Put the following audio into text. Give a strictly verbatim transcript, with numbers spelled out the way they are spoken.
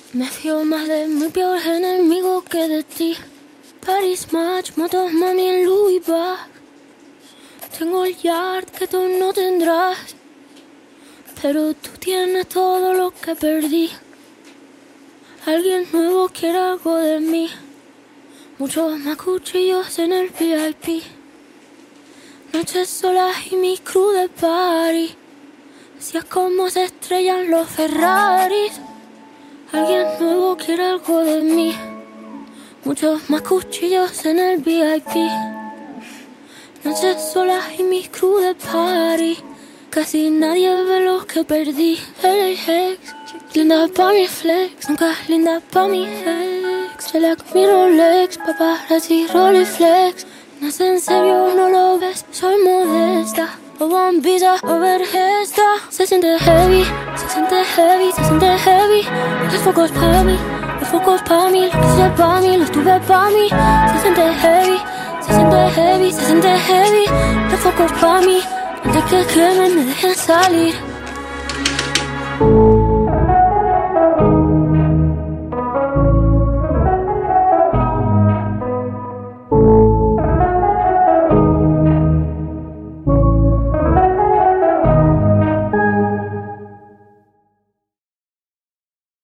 Me fío más de mi peor enemigo que de ti. Paris Match, motos, mami en Louis Vuitton. Tengo el yard que tú no tendrás, pero tú tienes todo lo que perdí. Alguien nuevo quiere algo de mí. Muchos más cuchillos en el V I P. Noches solas y mi crew de party. Así es como se estrellan los Ferraris. Alguien nuevo quiere algo de mí. Muchos más cuchillos en el V I P. Noches solas y mi crew de party. Casi nadie ve lo que perdí. L A X, linda pa' mi flex. Nunca es linda pa' mi ex. Se la con mi Rolex, paparazzi, Rolleiflex. No sé, en serio, no lo ves, soy modesta. O One Visa, over esta. Se siente heavy, se siente heavy, se siente heavy. Los focos pa' mí, los focos pa' mí. Lo que sea pa' mí, lo estuve pa' mí. Se siente heavy, se siente heavy, se siente heavy. Los focos pa' mí, antes que quemen me dejen salir.